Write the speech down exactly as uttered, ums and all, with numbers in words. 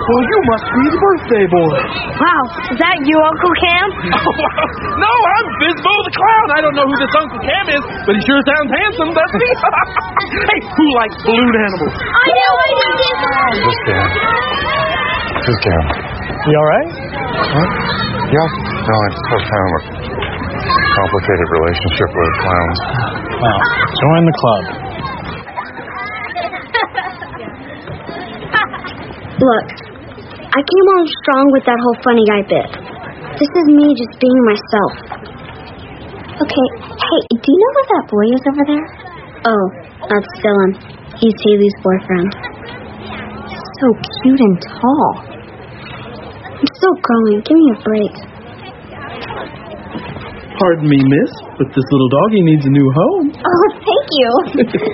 Well, you must be the birthday boy. Wow, is that you, Uncle Cam? No, I'm Bizbo the Clown. I don't know who this Uncle Cam is, but he sure sounds handsome, doesn't he? Hey, who likes balloon animals? I know, I did. Just Cam. Just Cam. You all right? Huh? Yeah. No, I just have kind of a complicated relationship with clowns. Well, join the club. Look, I came on strong with that whole funny guy bit. This is me just being myself. Okay, hey, do you know who that boy is over there? Oh, that's Dylan. He's Haley's boyfriend. So cute and tall. I'm still growing. Give me a break. Pardon me, miss, but this little doggy needs a new home. Oh, thank you.